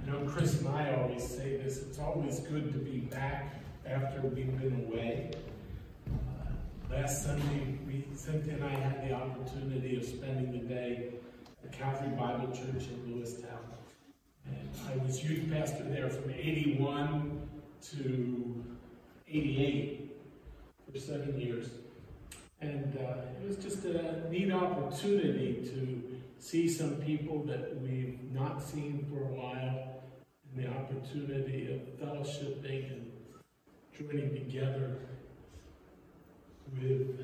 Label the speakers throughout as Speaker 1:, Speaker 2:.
Speaker 1: You know, Chris and I always say this, it's always good to be back after we've been away. Last Sunday, Cynthia and I had the opportunity of spending the day at Calvary Bible Church in Lewistown. And I was youth pastor there from 81 to 88 for 7 years. And it was just a neat opportunity to see some people that we've not seen for a while, and the opportunity of fellowshipping and joining together with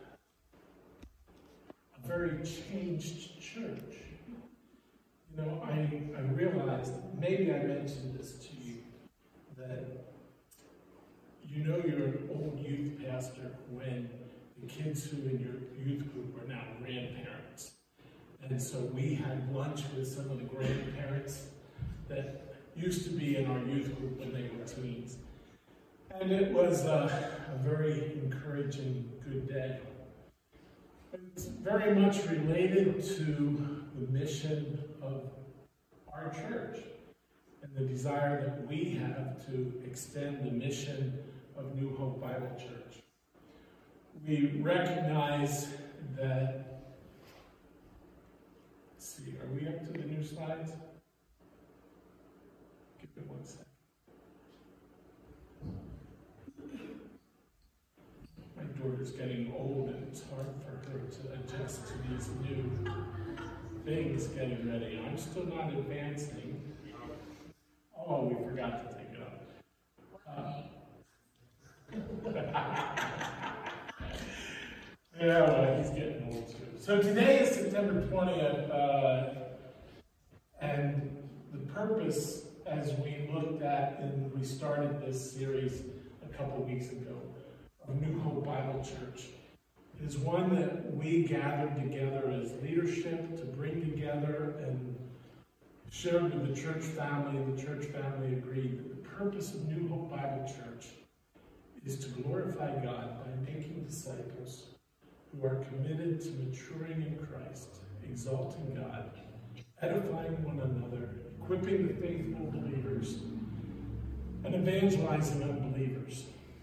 Speaker 1: a very changed church. You know, I realized, maybe I mentioned this to you, that you know you're an old youth pastor when the kids who in your youth group are now grandparents. And so we had lunch with some of the grandparents that used to be in our youth group when they were teens. And it was a very encouraging, good day. It's very much related to the mission of our church and the desire that we have to extend the mission of New Hope Bible Church. We recognize that, let's see, are we up to the new slides? Give it 1 second. My daughter's getting old and it's hard for her to adjust to these new things getting ready. I'm still not advancing. Oh, we forgot to take it up. Yeah, well, he's getting old too. So today is September 20th, and the purpose, as we looked at and we started this series a couple weeks ago, of New Hope Bible Church, is one that we gathered together as leadership to bring together and shared with the church family, and the church family agreed that the purpose of New Hope Bible Church is to glorify God by making disciples who are committed to maturing in Christ, exalting God, edifying one another, equipping the faithful believers, and evangelizing unbelievers.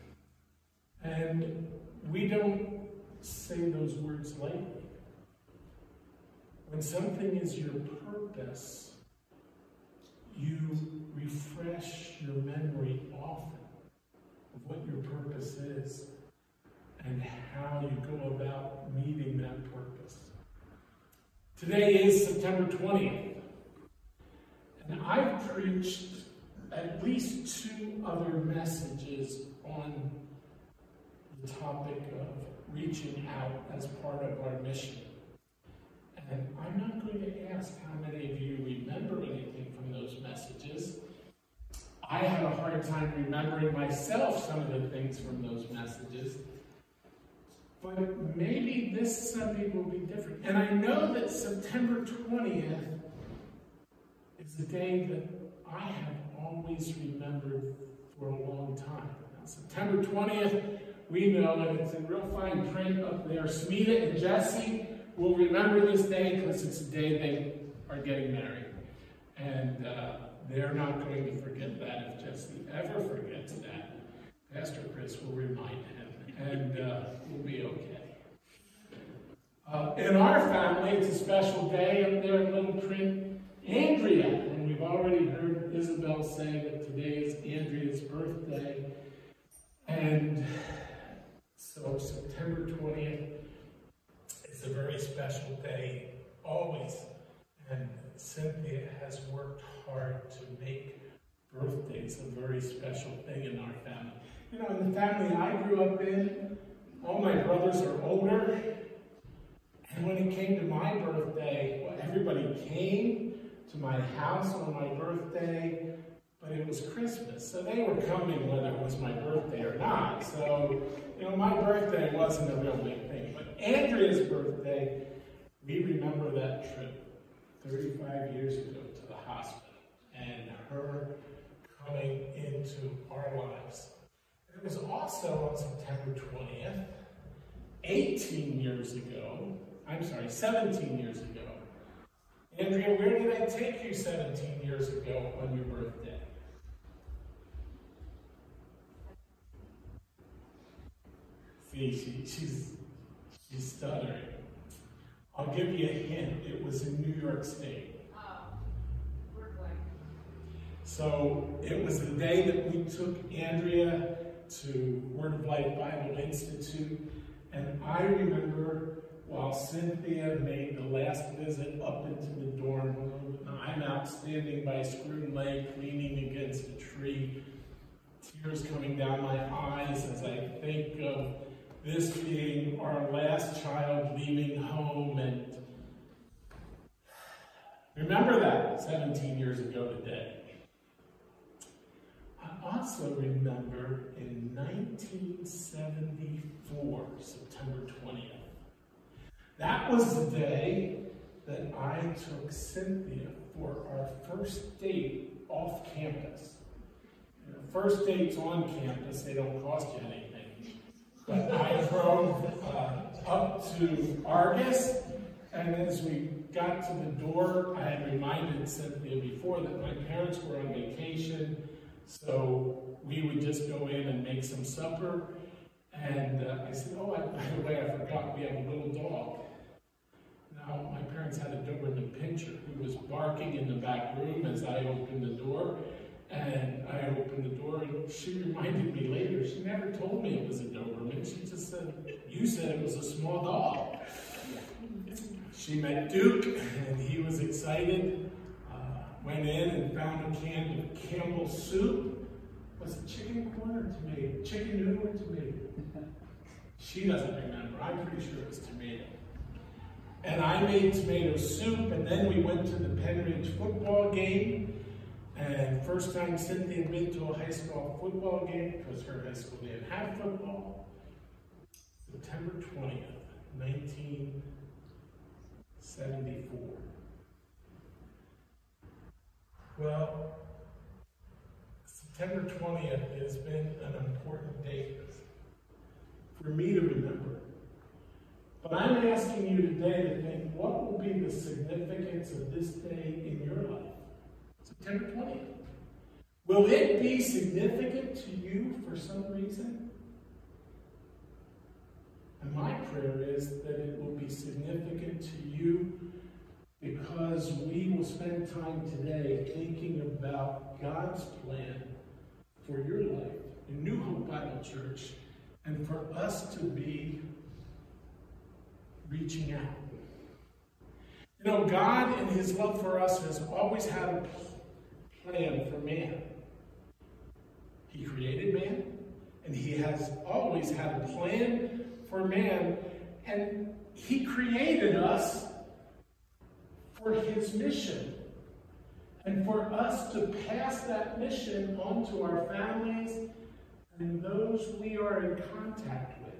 Speaker 1: And we don't say those words lightly. When something is your purpose, you refresh your memory often of what your purpose is and how you go about meeting that purpose. Today is September 20th, and I've preached at least 2 other messages on the topic of reaching out as part of our mission. And I'm not going to ask how many of you remember anything from those messages. I have a hard time remembering myself some of the things from those messages. But maybe this Sunday will be different. And I know that September 20th is a day that I have always remembered for a long time. Now, September 20th, we know, and it's in real fine print up there, Smita and Jesse will remember this day because it's the day they are getting married. And they're not going to forget that. If Jesse ever forgets that, Pastor Chris will remind him, and we'll be okay. In our family, it's a special day. Up there in little print, Andrea, and we've already heard Isabel say that today is Andrea's birthday. And so September 20th is a very special day, always. And Cynthia has worked hard to make birthdays a very special thing in our family. You know, in the family I grew up in, all my brothers are older. And when it came to my birthday, well, everybody came to my house on my birthday, but it was Christmas. So they were coming whether it was my birthday or not. So, you know, my birthday wasn't a real big thing. But Andrea's birthday, we remember that trip 35 years ago to the hospital and her coming into our lives. It was also on September 20th, 17 years ago, Andrea, where did I take you 17 years ago on your birthday? See, she's stuttering. I'll give you a hint. It was in New York State.
Speaker 2: Brooklyn.
Speaker 1: So it was the day that we took Andrea to Word of Life Bible Institute. And I remember while Cynthia made the last visit up into the dorm room, and I'm out standing by Scroon Lake leaning against a tree, tears coming down my eyes as I think of this being our last child leaving home. And remember that 17 years ago today. I also remember in 1974, September 20th. That was the day that I took Cynthia for our first date off campus. You know, first dates on campus, they don't cost you anything. But I drove up to Argus, and as we got to the door, I had reminded Cynthia before that my parents were on vacation, so we would just go in and make some supper. And I said, oh, by the way, I forgot we have a little dog. Now, my parents had a Doberman Pinscher who was barking in the back room as I opened the door. And I opened the door, and she reminded me later, she never told me it was a Doberman. She just said, you said it was a small dog. She met Duke, and he was excited. Went in and found a can of Campbell's soup. Was it chicken corn or tomato? Chicken noodle or tomato? She doesn't remember. I'm pretty sure it was tomato. And I made tomato soup, and then we went to the Penridge football game. And first time Cynthia had been to a high school football game, because her high school didn't have football. September 20th, 1974. Well, September 20th has been an important date for me to remember. But I'm asking you today to think, what will be the significance of this day in your life? September 20th. Will it be significant to you for some reason? And my prayer is that it will be significant to you because we will spend time today thinking about God's plan for your life in New Hope Bible Church, and for us to be reaching out. You know, God in His love for us has always had a plan for man. He created man, and He has always had a plan for man, and He created us for His mission, and for us to pass that mission on to our families and those we are in contact with.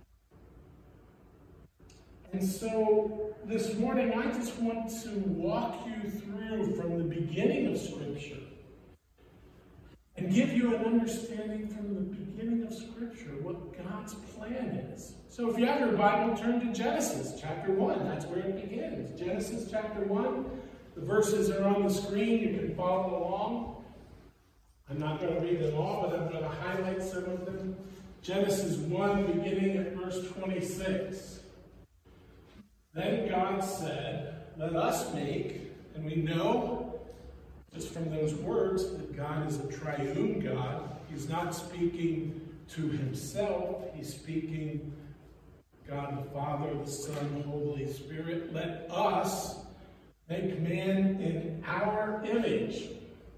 Speaker 1: And so this morning I just want to walk you through from the beginning of Scripture and give you an understanding from the beginning of Scripture what God's plan is. So if you have your Bible, turn to Genesis chapter 1. That's where it begins. Genesis chapter 1. The verses are on the screen. You can follow along. I'm not going to read them all, but I'm going to highlight some of them. Genesis 1, beginning at verse 26. Then God said, let us make, and we know just from those words that God is a triune God. He's not speaking to Himself. He's speaking God the Father, the Son, the Holy Spirit. Let us make man in our image.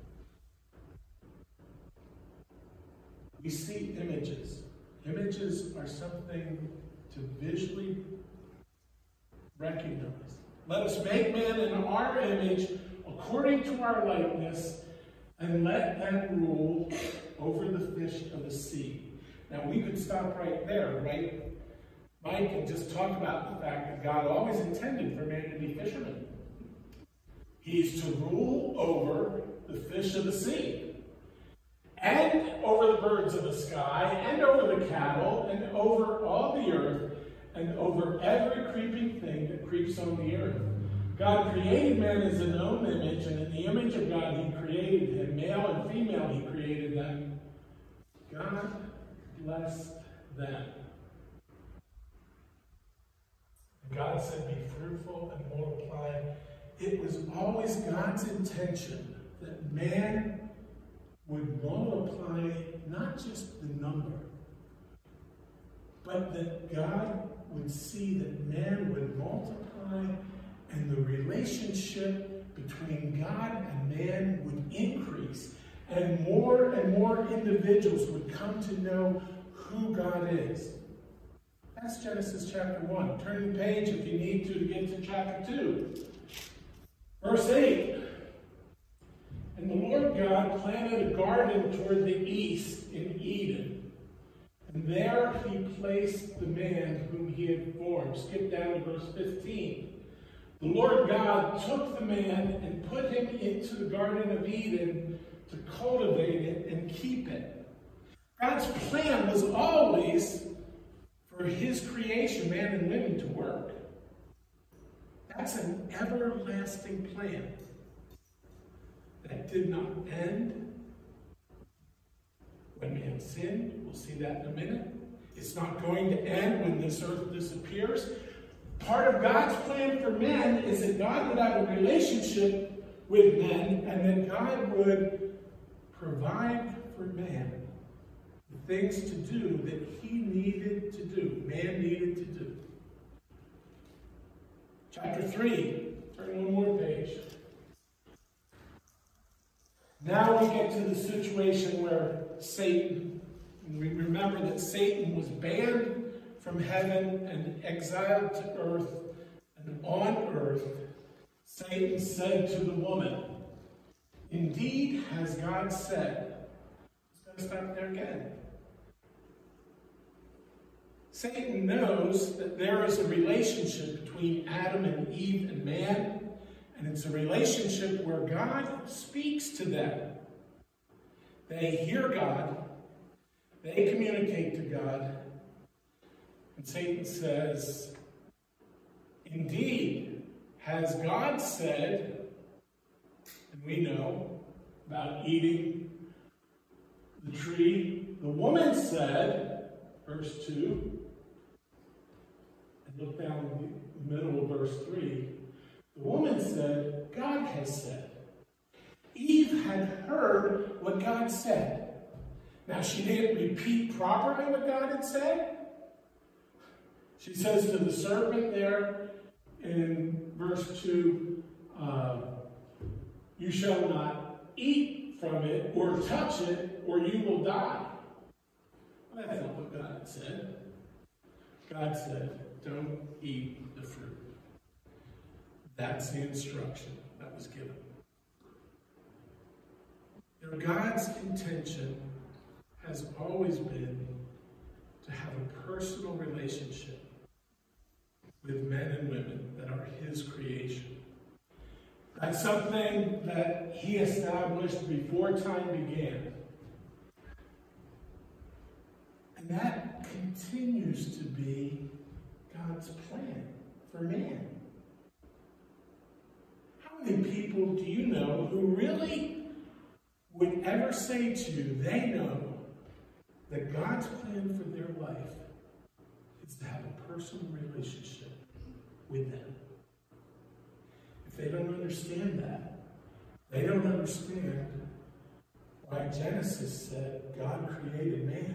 Speaker 1: We see images. Images are something to visually recognize. Let us make man in our image according to our likeness, and let them rule over the fish of the sea. Now we could stop right there, right? Mike, and just talk about the fact that God always intended for man to be fishermen. He's to rule over the fish of the sea, and over the birds of the sky, and over the cattle, and over all the earth, and over every creeping thing that creeps on the earth. God created man as his own image, and in the image of God he created him. Male and female he created them. God blessed them. God said, be fruitful and multiply. It was always God's intention that man would multiply not just the number, but that God would see that man would multiply and the relationship between God and man would increase, and more individuals would come to know who God is. That's Genesis chapter 1. Turn the page if you need to get to chapter 2. Verse 8. And the Lord God planted a garden toward the east in Eden. And there he placed the man whom he had formed. Skip down to verse 15. The Lord God took the man and put him into the Garden of Eden to cultivate it and keep it. God's plan was always for his creation, man and women, to work. That's an everlasting plan that did not end when man sinned. We'll see that in a minute. It's not going to end when this earth disappears. Part of God's plan for men is that God would have a relationship with men, and that God would provide for man the things to do that he needed to do, man needed to do. Chapter 3, turn one more page. Now we get to the situation where Satan, and we remember that Satan was banned from heaven and exiled to earth, and on earth, Satan said to the woman, indeed, has God said. It's going to stop there again. Satan knows that there is a relationship between Adam and Eve and man, and it's a relationship where God speaks to them. They hear God, they communicate to God, and Satan says, indeed, has God said, and we know about eating the tree. The woman said, verse 2, and look down in the middle of verse 3. The woman said, God has said. Eve had heard what God said. Now, she didn't repeat properly what God had said. She says to the serpent there in verse 2, you shall not eat from it or touch it, or you will die. Well, that's not what God had said. God said, don't eat the fruit. That's the instruction that was given. You know, God's intention has always been to have a personal relationship with men and women that are his creation. That's something that he established before time began. And that continues to be God's plan for man. How many people do you know who really would ever say to you they know that God's plan for their life is to have a personal relationship with them? If they don't understand that, they don't understand why Genesis said God created man.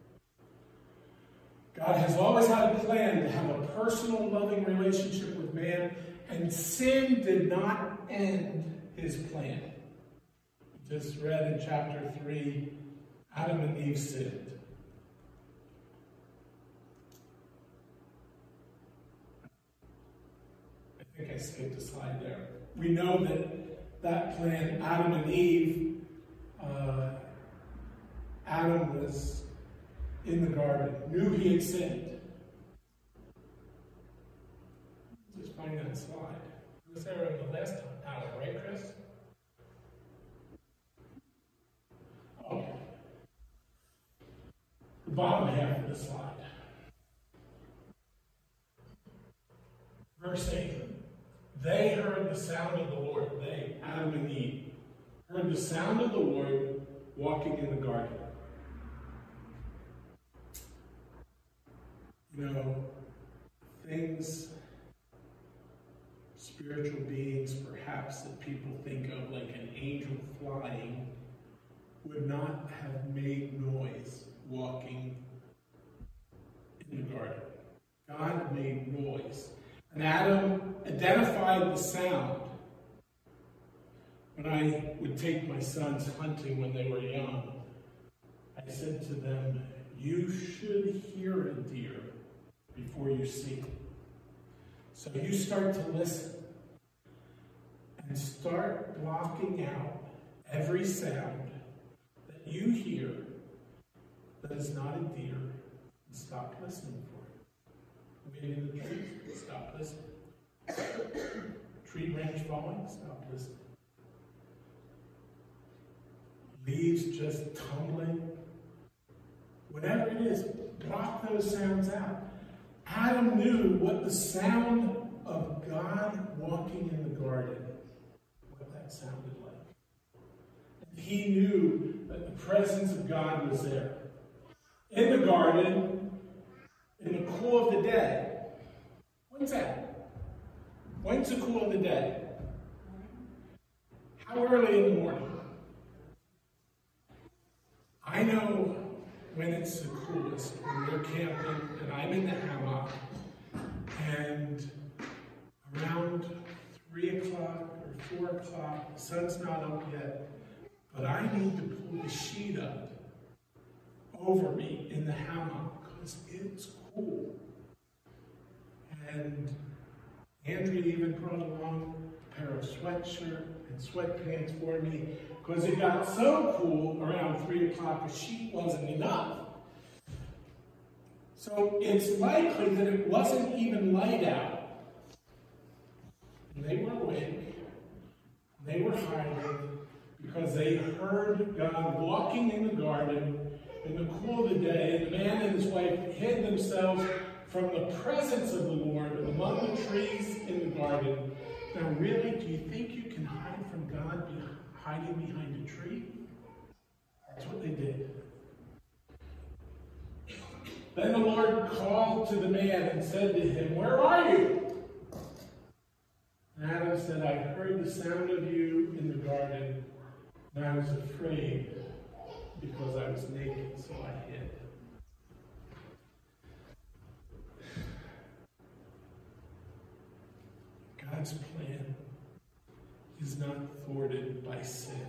Speaker 1: God has always had a plan to have a personal, loving relationship with man, and sin did not end his plan. We just read in chapter 3, Adam and Eve sinned. I think I skipped a slide there. We know that plan, Adam and Eve, Adam was in the garden, knew he had sinned. Just find that slide. It was there in the last hour, right, Chris? Okay. The bottom half of the slide. Verse 8. They heard heard the sound of the Lord. They, Adam and Eve, heard the sound of the Lord walking in the garden. You know, things, spiritual beings perhaps that people think of like an angel flying, would not have made noise walking in the garden. God made noise. And Adam identified the sound. When I would take my sons hunting when they were young, I said to them, you should hear a deer before you see it. So you start to listen and start blocking out every sound that you hear that is not a deer, and stop listening for it. Maybe the trees, stop listening. Tree branch falling, stop listening. Leaves just tumbling. Whatever it is, block those sounds out. Adam knew what the sound of God walking in the garden, what that sounded like. And he knew that the presence of God was there. In the garden, in the cool of the day. When's that? When's the cool of the day? How early in the morning? I know when it's the coolest, when we're camping and I'm in the hammock, and around 3 o'clock or 4 o'clock, the sun's not up yet, but I need to pull the sheet up over me in the hammock because it's cool. And Andrea even brought along a pair of sweatshirt and sweatpants for me because it got so cool around 3 o'clock, a sheet wasn't enough. So it's likely that it wasn't even light out. And they were awake. They were hiding because they heard God walking in the garden in the cool of the day, and the man and his wife hid themselves from the presence of the Lord among the trees in the garden. Now really, do you think you can hide from God hiding behind a tree? That's what they did. Then the Lord called to the man and said to him, where are you? And Adam said, I heard the sound of you in the garden, and I was afraid because I was naked, so I hid. God's plan is not thwarted by sin.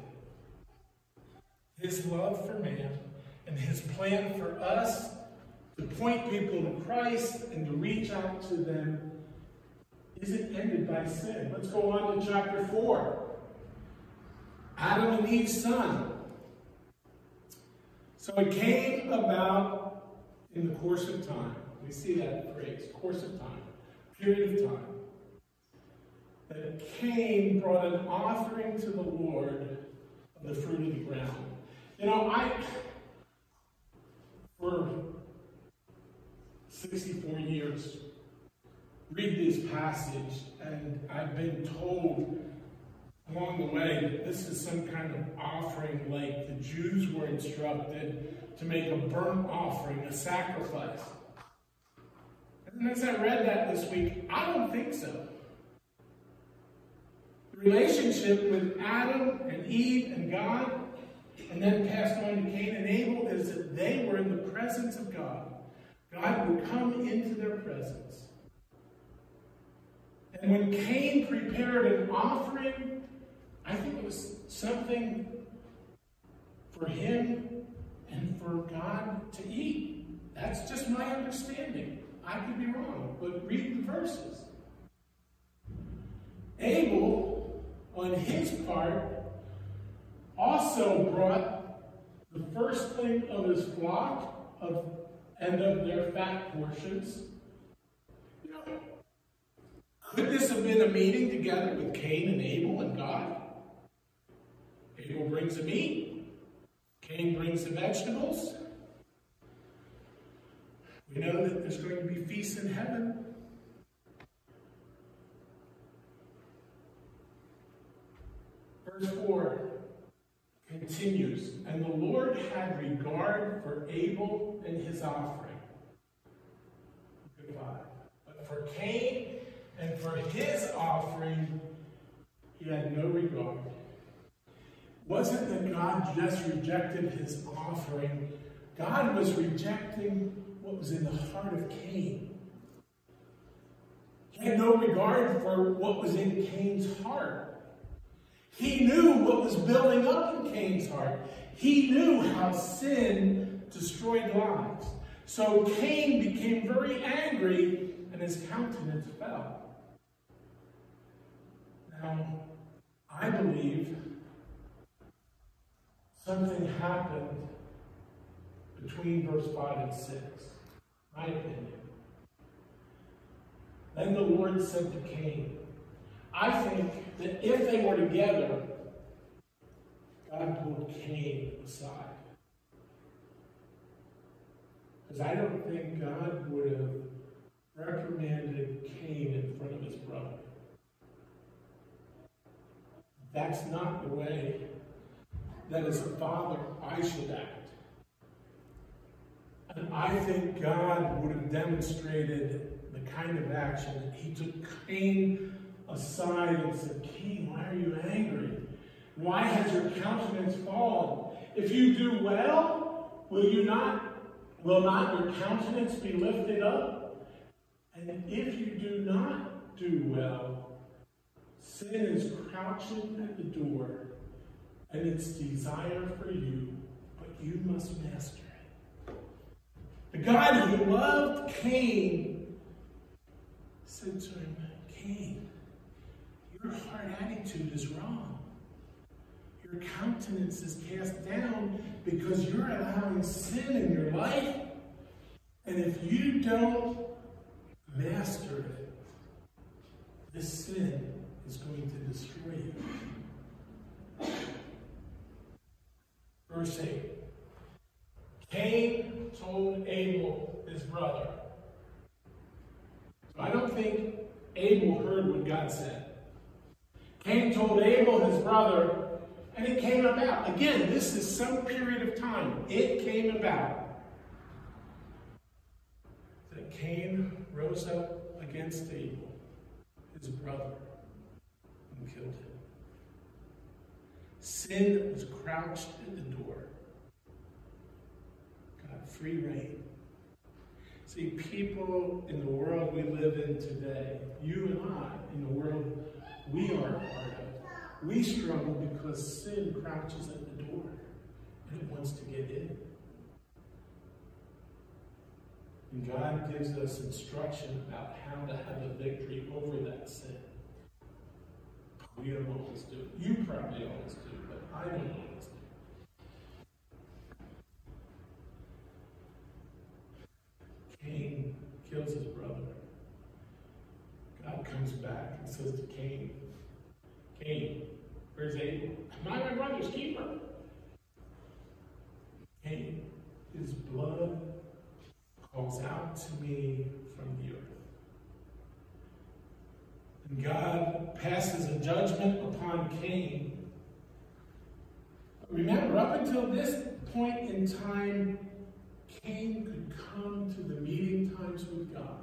Speaker 1: His love for man and his plan for us to point people to Christ and to reach out to them isn't ended by sin. Let's go on to chapter 4. Adam and Eve's son. So it came about in the course of time. We see that phrase, course of time, period of time. That Cain brought an offering to the Lord of the fruit of the ground. You know, for 64 years, read this passage, and I've been told along the way that this is some kind of offering like the Jews were instructed to make a burnt offering, a sacrifice. And as I read that this week, I don't think so. The relationship with Adam and Eve and God, and then passed on to Cain and Abel, is that they were in the presence of God. God would come into their presence. And when Cain prepared an offering, I think it was something for him and for God to eat. That's just my understanding. I could be wrong, but read the verses. Abel, on his part, also brought the firstling of his flock and of their fat portions. You know, could this have been a meeting together with Cain and Abel and God? Abel brings the meat. Cain brings the vegetables. We know that there's going to be feasts in heaven. Verse 4 continues, and the Lord had regard for Abel and his offering. Goodbye. But for Cain and for his offering, he had no regard. Wasn't that God just rejected his offering? God was rejecting what was in the heart of Cain. He had no regard for what was in Cain's heart. He knew what was building up in Cain's heart. He knew how sin destroyed lives. So Cain became very angry and his countenance fell. Now, I believe something happened between verse 5 and 6. My opinion. Then the Lord said to Cain, I think that if they were together, God pulled Cain aside. Because I don't think God would have reprimanded Cain in front of his brother. That's not the way that as a father I should act. And I think God would have demonstrated the kind of action that he took Cain aside and said, Cain, why are you angry? Why has your countenance fallen? If you do well, will not your countenance be lifted up? And if you do not do well, sin is crouching at the door, and its desire for you, but you must master it. The God who loved Cain said to him, Cain, your heart attitude is wrong. Your countenance is cast down because you're allowing sin in your life. And if you don't master it, this sin is going to destroy you. Verse 8. Cain told Abel, his brother. So I don't think Abel heard what God said. Cain told Abel, his brother, and it came about. Again, this is some period of time. It came about that Cain rose up against Abel, his brother, and killed him. Sin was crouched at the door. God, free reign. See, people in the world we live in today, you and I, in the world we are a part of, we struggle because sin crouches at the door and it wants to get in. And God gives us instruction about how to have a victory over that sin. We don't always do it. You probably always do, but I don't always do. Cain kills his brother. God comes back and says to Cain, Cain, where's Abel? Am I my brother's keeper? Cain, his blood calls out to me from the earth. And God passes a judgment upon Cain. Remember, up until this point in time, Cain could come to the meeting times with God.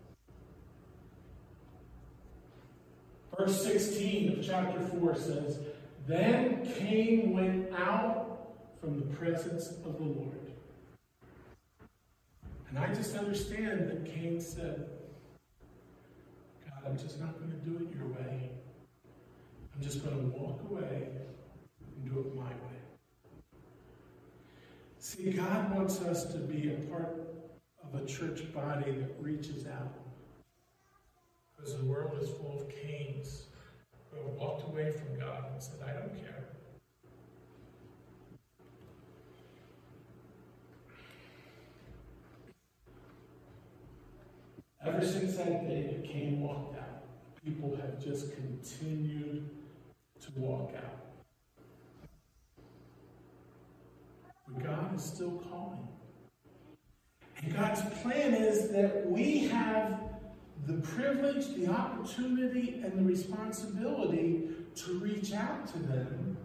Speaker 1: Verse 16 of chapter 4 says, Then Cain went out from the presence of the Lord. And I just understand that Cain said, God, I'm just not going to do it your way. I'm just going to walk away and do it my way. See, God wants us to be a part of a church body that reaches out. Because the world is full of Cains who have walked away from God and said, I don't care. Ever since that day that Cain walked out, people have just continued to walk out. But God is still calling. And God's plan is that we have the privilege, the opportunity, and the responsibility to reach out to them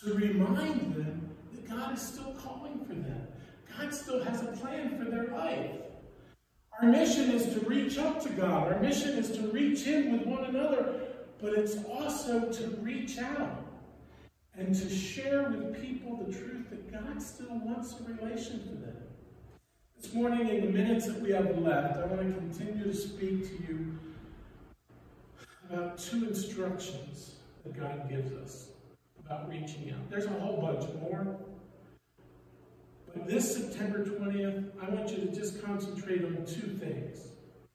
Speaker 1: to remind them that God is still calling for them. God still has a plan for their life. Our mission is to reach up to God. Our mission is to reach in with one another, but it's also to reach out and to share with people the truth that God still wants a relation to them. This morning, in the minutes that we have left, I want to continue to speak to you about 2 instructions that God gives us about reaching out. There's a whole bunch more. But this September 20th, I want you to just concentrate on 2 things.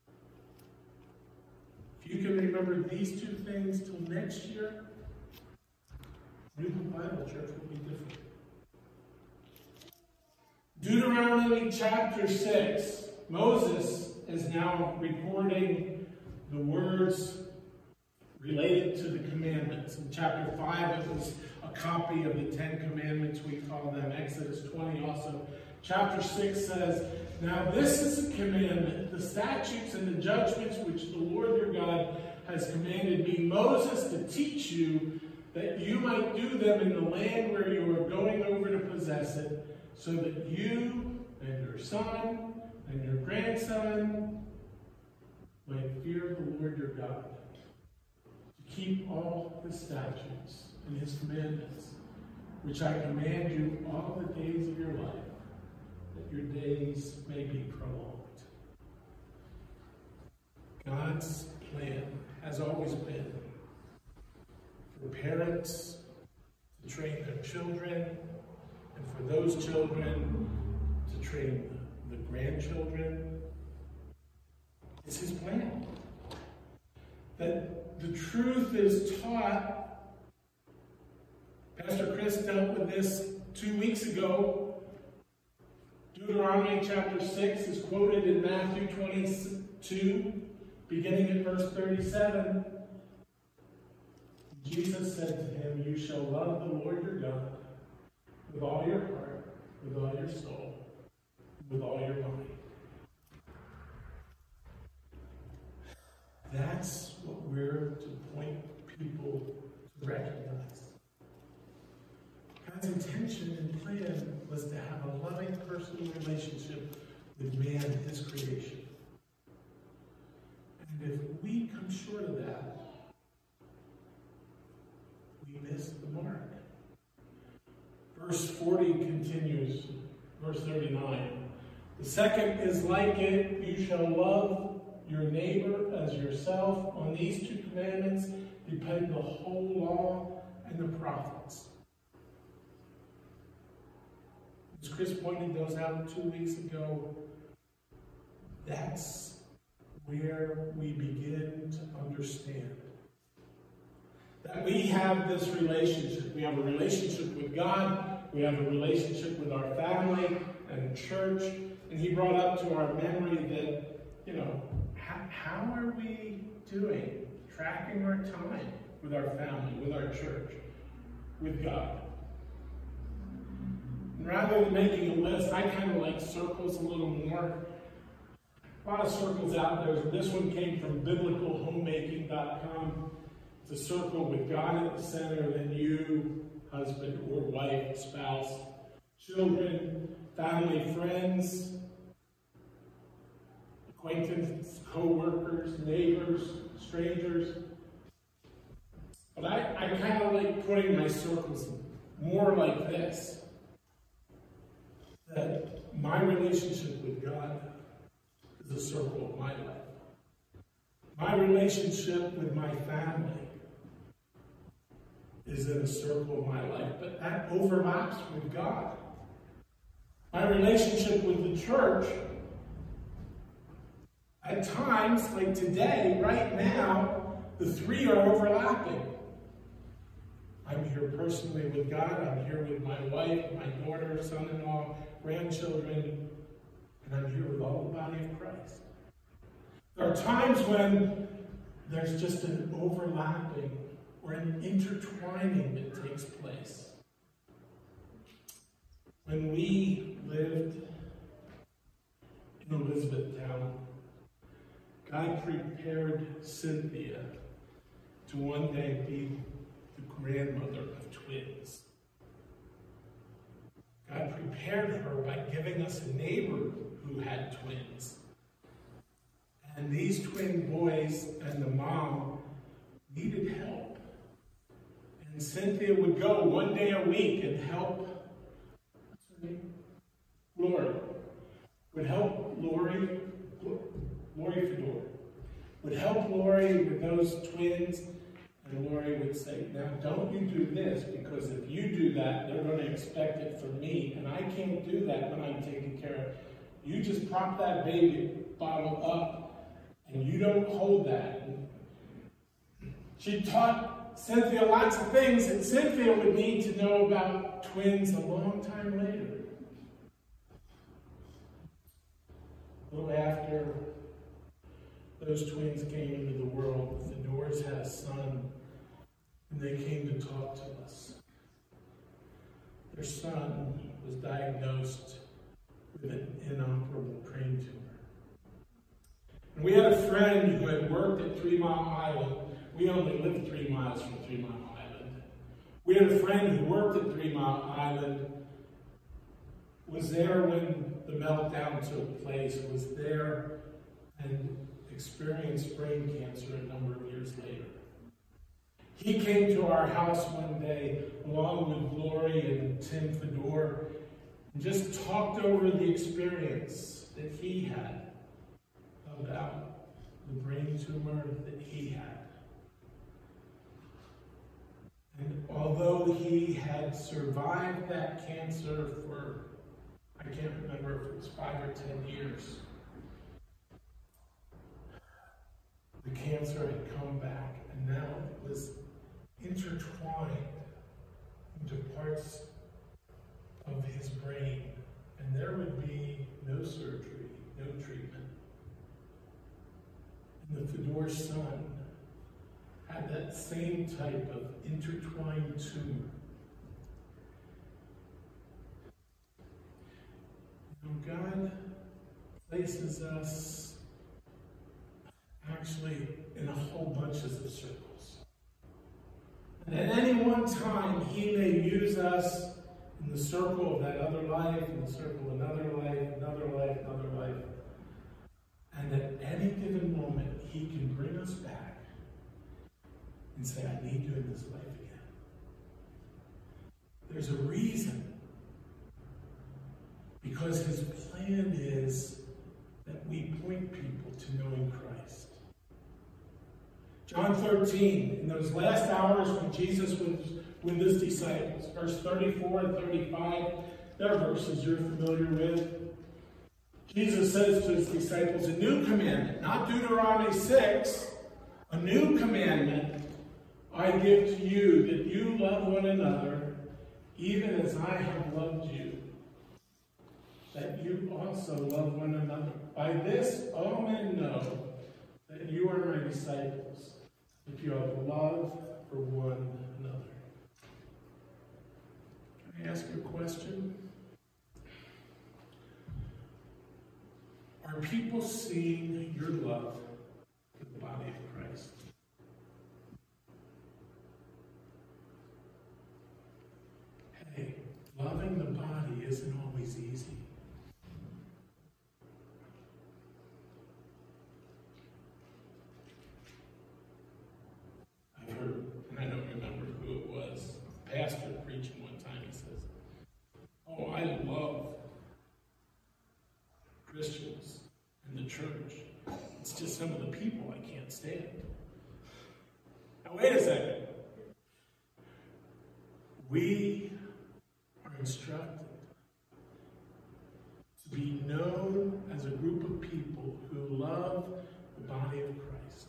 Speaker 1: If you can remember these 2 things till next year, Newton Bible Church will be different. Deuteronomy chapter 6. Moses is now recording the words related to the commandments. In chapter 5, it was a copy of the 10 commandments, we call them. Exodus 20 also. Chapter 6 says, "Now this is a commandment, the statutes and the judgments which the Lord your God has commanded me, Moses, to teach you, that you might do them in the land where you are going over to possess it, so that you and your son and your grandson might fear the Lord your God, to keep all his statutes and his commandments, which I command you all the days of your life, that your days may be prolonged." God's plan has always been for parents to train their children, and for those children to train the grandchildren. It's his plan. That the truth is taught. Pastor Chris dealt with this 2 weeks ago. Deuteronomy chapter 6 is quoted in Matthew 22, beginning at verse 37. Jesus said to him, "You shall love the Lord your God with all your heart, with all your soul, with all your mind." That's what we're to point people to recognize. God's intention and plan was to have a loving personal relationship with man, his creation. And if we come short of that, we miss the mark. Verse 40 continues, verse 39. "The second is like it, you shall love your neighbor as yourself. On these 2 commandments depend the whole law and the prophets." As Chris pointed those out 2 weeks ago, that's where we begin to understand that we have this relationship. We have a relationship with God. We have a relationship with our family and church. And he brought up to our memory that, how are we doing? Tracking our time with our family, with our church, with God. And rather than making a list, I kind of like circles a little more. A lot of circles out there. This one came from biblicalhomemaking.com. It's a circle with God at the center, then you, husband or wife, spouse, children, family, friends, acquaintances, co-workers, neighbors, strangers. But I kind of like putting my circles more like this. That my relationship with God is a circle of my life. My relationship with my family is in a circle of my life, but that overlaps with God. My relationship with the church, at times, like today, right now, the 3 are overlapping. I'm here personally with God, I'm here with my wife, my daughter, son-in-law, grandchildren, and I'm here with all the body of Christ. There are times when there's just an overlapping or an intertwining that takes place. When we lived in Elizabethtown, God prepared Cynthia to one day be the grandmother of twins. prepared her by giving us a neighbor who had twins. And these twin boys and the mom needed help. And Cynthia would go one day a week and help, what's her name? Lori. Would help Lori Fedor. Would help Lori with those twins. And Lori would say, now don't you do this, because if you do that, they're going to expect it from me, and I can't do that when I'm taking care of it. You just prop that baby bottle up, and you don't hold that. And she taught Cynthia lots of things that Cynthia would need to know about twins a long time later. A little after those twins came into the world, the Fedors had a son, and they came to talk to us. Their son was diagnosed with an inoperable brain tumor. And we had a friend who had worked at 3 Mile Island. We only lived 3 miles from 3 Mile Island. We had a friend who worked at 3 Mile Island, was there when the meltdown took place, was there and experienced brain cancer a number of years later. He came to our house one day, along with Lori and Tim Fedor, and just talked over the experience that he had about the brain tumor that he had. And although he had survived that cancer for, I can't remember if it was 5 or 10 years, the cancer had come back, and now it was intertwined into parts of his brain, and there would be no surgery, no treatment. And the Fedor son had that same type of intertwined tumor. God places us actually in a whole bunch of circles. And at any one time, he may use us in the circle of that other life, in the circle of another life, another life, another life. And at any given moment, he can bring us back and say, I need you in this life again. There's a reason. Because his plan is that we point people to knowing Christ. John 13, in those last hours when Jesus was with his disciples, verse 34 and 35, they're verses you're familiar with. Jesus says to his disciples, a new commandment, not Deuteronomy 6, a new commandment I give to you, that you love one another, even as I have loved you, that you also love one another. By this all men know that you are my disciples, if you have love for one another. Can I ask you a question? Are people seeing your love for the body of Christ? Hey, loving the body isn't always easy. I've heard, and I don't remember who it was, a pastor preaching one time, he says, oh, I love Christians in the church. It's just some of the people I can't stand. Now wait a second. We are instructed to be known as a group of people who love the body of Christ.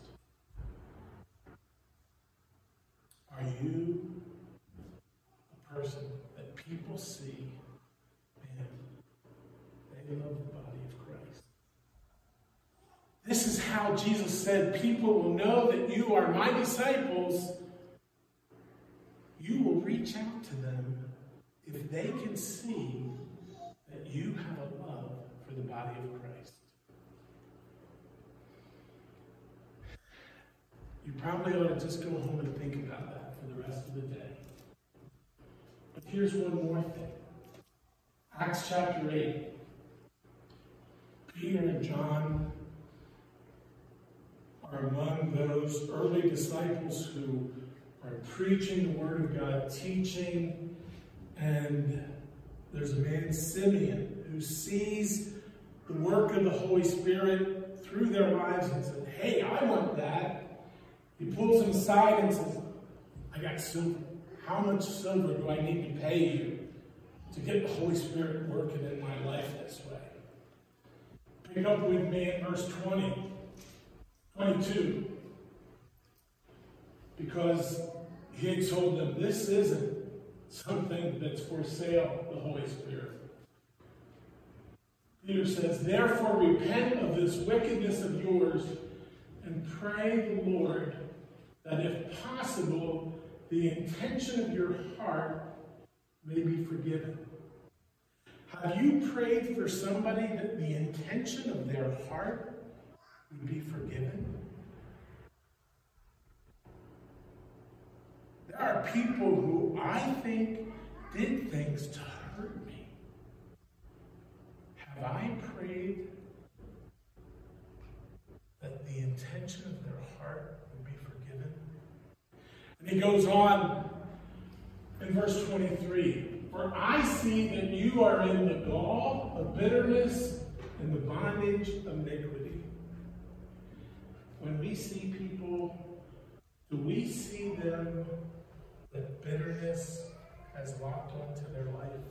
Speaker 1: Are you a person that people see and they love the body of Christ? This is how Jesus said, people will know that you are my disciples. You will reach out to them if they can see that you have a love for the body of Christ. You probably ought to just go home and think about that for the rest of the day. But here's one more thing. Acts chapter 8. Peter and John are among those early disciples who are preaching the Word of God, teaching, and there's a man, Simeon, who sees the work of the Holy Spirit through their lives and says, hey, I want that. He pulls them aside and says, I got silver. How much silver do I need to pay you to get the Holy Spirit working in my life this way? Pick up with me in verse 22. Because he had told them, this isn't something that's for sale, the Holy Spirit. Peter says, therefore repent of this wickedness of yours and pray the Lord that if possible, the intention of your heart may be forgiven. Have you prayed for somebody that the intention of their heart would be forgiven? There are people who I think did things to hurt me. Have I prayed that the intention of their heart would be forgiven? And he goes on in verse 23. For I see that you are in the gall of bitterness and the bondage of iniquity. When we see people, do we see them that bitterness has locked onto their life?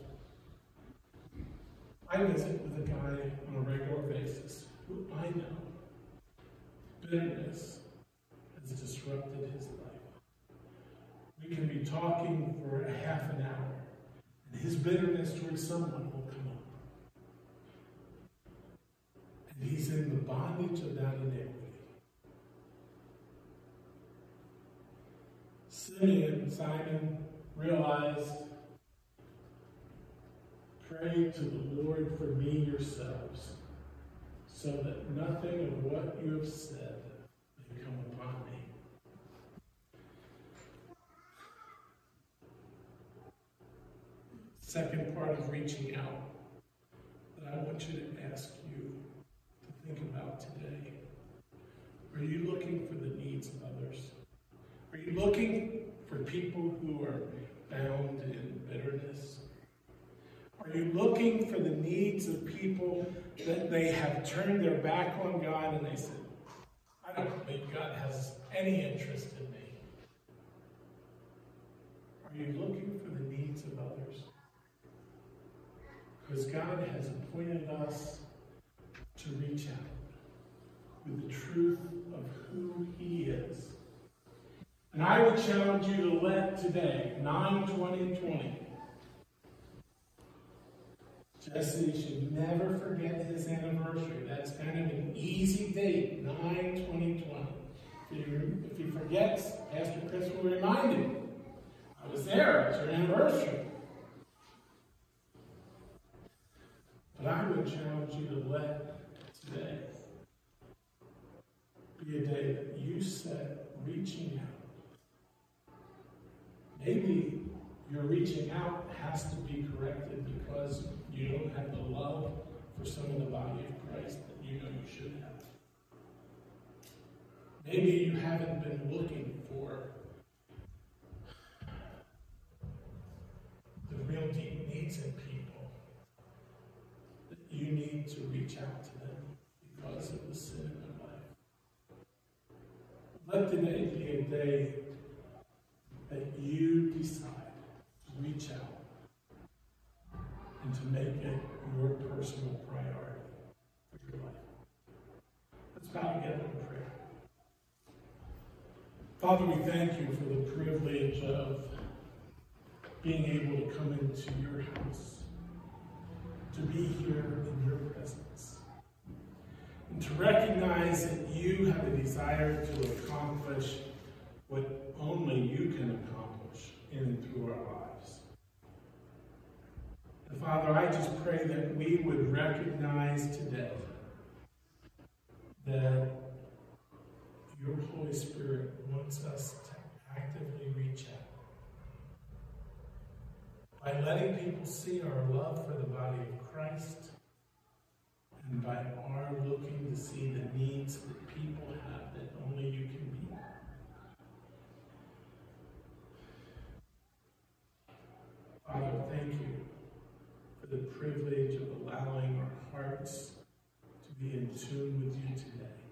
Speaker 1: I visit with a guy on a regular basis who I know bitterness has disrupted his life. We can be talking for a half an hour, and his bitterness towards someone will come up. And he's in the bondage of that iniquity. Simon realized, pray to the Lord for me yourselves, so that nothing of what you have said may come upon me. Second part of reaching out that I want you to ask you to think about today. Are you looking for the needs of others? Are you looking for people who are bound in bitterness? Are you looking for the needs of people that they have turned their back on God and they said, I don't think God has any interest in me? Are you looking for the needs of others? Because God has appointed us to reach out with the truth of who He is. And I would challenge you to let today, 9/20/20, Jesse should never forget his anniversary. That's kind of an easy date, 9/20/20. If he forgets, Pastor Chris will remind him. I was there, it's your anniversary. But I would challenge you to let today be a day that you set reaching out. Maybe your reaching out has to be corrected because you don't have the love for some of the body of Christ that you know you should have. Maybe you haven't been looking for the real deep needs in people, that you need to reach out to them because of the sin in their life. Let today be a day that you decide to reach out and to make it your personal priority for your life. Let's bow together in prayer. Father, we thank you for the privilege of being able to come into your house, to be here in your presence, and to recognize that you have a desire to accomplish what only you can accomplish in and through our lives. And Father, I just pray that we would recognize today that your Holy Spirit wants us to actively reach out by letting people see our love for the body of Christ, and by our looking to see the needs that people have that only you can meet. Father, thank you for the privilege of allowing our hearts to be in tune with you today.